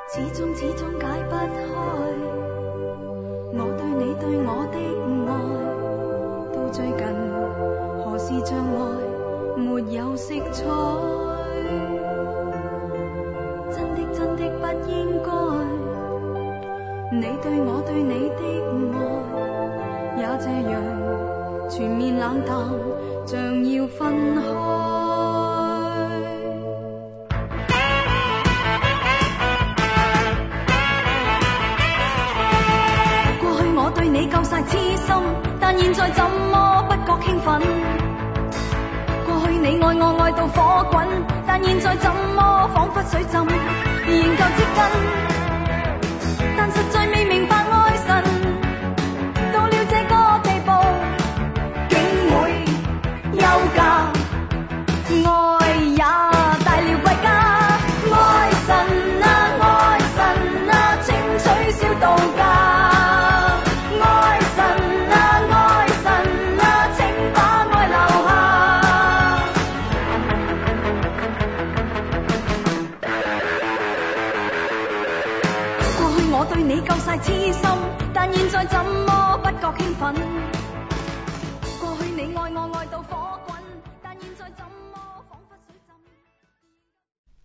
始終解不開，我對你對我的愛，到最近何時像愛沒有色彩？真的不應該，你對我對你的愛，也這樣全面冷淡，像要分開。對你夠晒痴心，但現在怎麼不覺興奮？過去你愛我愛到火滾，但現在怎麼彷彿水浸，仍舊接近，但實在未明白愛神，到了這個地步，竟會休假，愛也大了貴價。愛神啊，請取消度假。對你夠晒痴心，但現在怎麼不覺興奮？